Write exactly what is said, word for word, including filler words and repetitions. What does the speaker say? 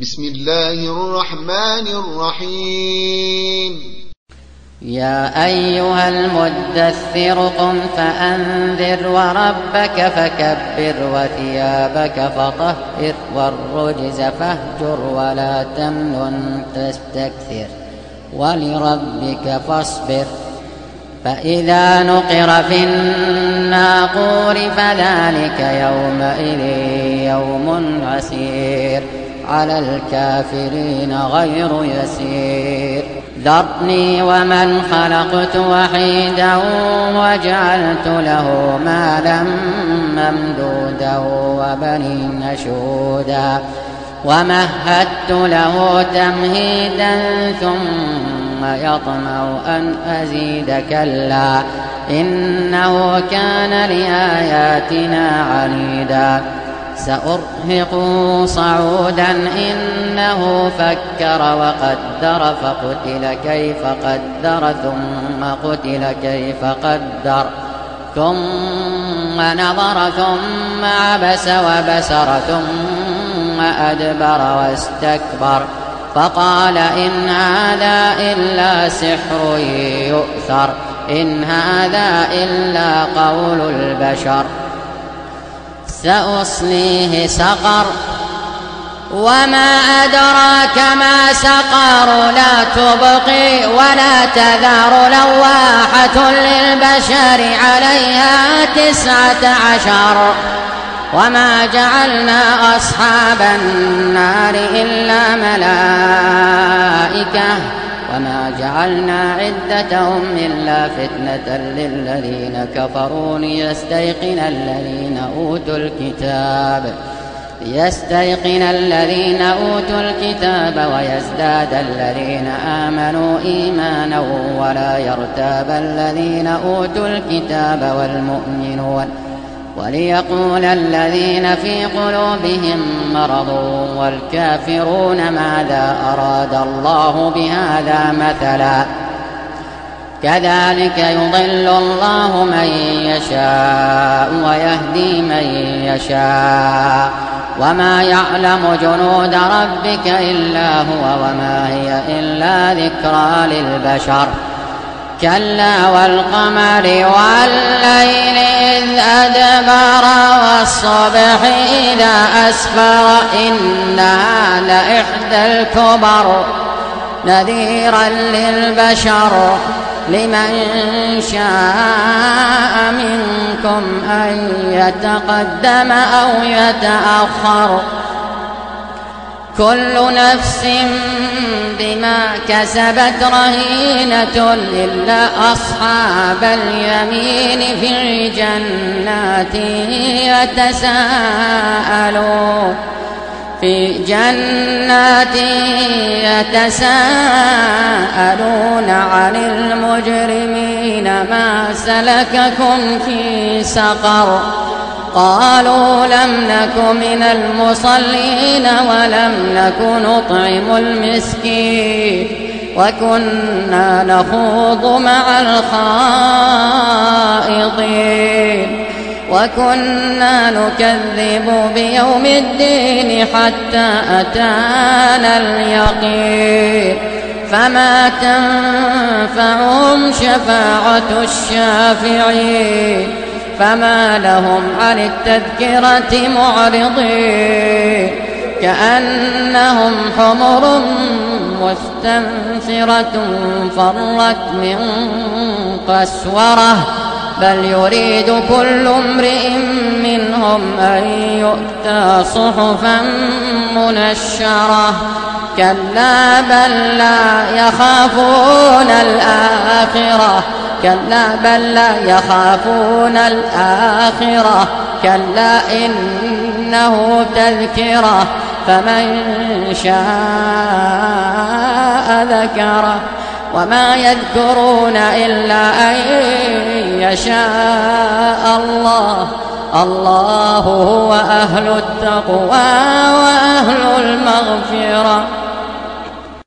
بسم الله الرحمن الرحيم. يا أيها المدثر قم فأنذر وربك فكبر وثيابك فطهر والرجز فاهجر ولا تمنن تستكثر ولربك فاصبر. فإذا نقر في الناقور فذلك يومئذ يوم عسير على الكافرين غير يسير. ذرني ومن خلقت وحيدا وجعلت له مالا ممدودا وبنين شهودا ومهدت له تمهيدا ثم يطمع أن أزيد كلا إنه كان لآياتنا عنيدا. سأرهقه صعودا إنه فكر وقدر فقتل كيف قدر ثم قتل كيف قدر ثم نظر ثم عبس وبسر ثم أدبر واستكبر فقال إن هذا إلا سحر يؤثر إن هذا إلا قول البشر. سأصليه سقر وما أدراك ما سقر لا تبقي ولا تذر لواحة للبشر عليها تسعة عشر. وما جعلنا أصحاب النار إلا ملائكة وما جعلنا عدتهم إلا فتنة للذين كفروا ليستيقن الذين أوتوا الكتاب ليستيقن الذين أوتوا الكتاب ويزداد الذين آمنوا إيمانا ولا يرتاب الذين أوتوا الكتاب والمؤمنون وليقول الذين في قلوبهم مرض والكافرون ماذا أراد الله بهذا مثلا. كذلك يضل الله من يشاء ويهدي من يشاء وما يعلم جنود ربك إلا هو وما هي إلا ذكرى للبشر. كلا والقمر والليل إذ أدبر والصبح إذا أسفر إنها لإحدى الكبر نذيرا للبشر لمن شاء منكم أن يتقدم أو يتأخر. كل نفس بما كسبت رهينة إلا أصحاب اليمين في جنات يتساءلون في جنات يتساءلون عن المجرمين ما سلككم في سقر. قالوا لم نك من المصلين ولم نك نطعم المسكين وكنا نخوض مع الخائضين وكنا نكذب بيوم الدين حتى أتانا اليقين فما تنفعهم شفاعة الشافعين فما لهم عن التذكرة معرضين كأنهم حمر مستنفرة فرت من قسورة بل يريد كل امرئ منهم أن يؤتى صحفا منشرة كلا بل لا يخافون الآخرة كلا بل لا يخافون الآخرة كلا إنه تذكرة فمن شاء ذكره وما يذكرون إلا أن يشاء الله الله هو أهل التقوى وأهل المغفرة.